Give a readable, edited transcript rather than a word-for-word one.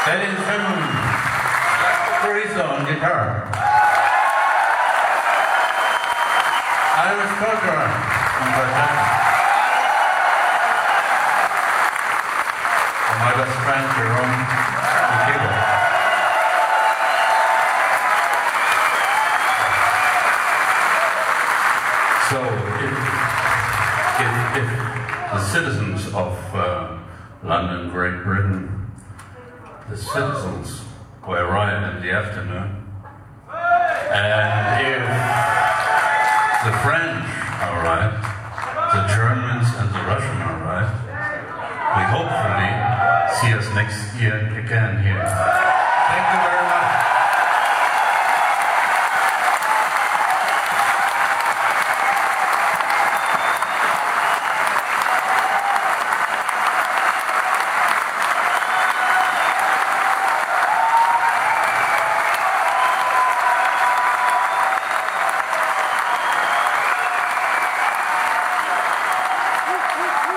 Edison Teresa on guitar. Iris Coulter on percussion. And my best friend Jerome on the keyboard. So if the citizens of London, Great Britain, the citizens who arrive in the afternoon, and if the French arrive, the Germans and the Russians arrive, we hopefully see us next year again here. Thank you very much. Woo, woo, woo.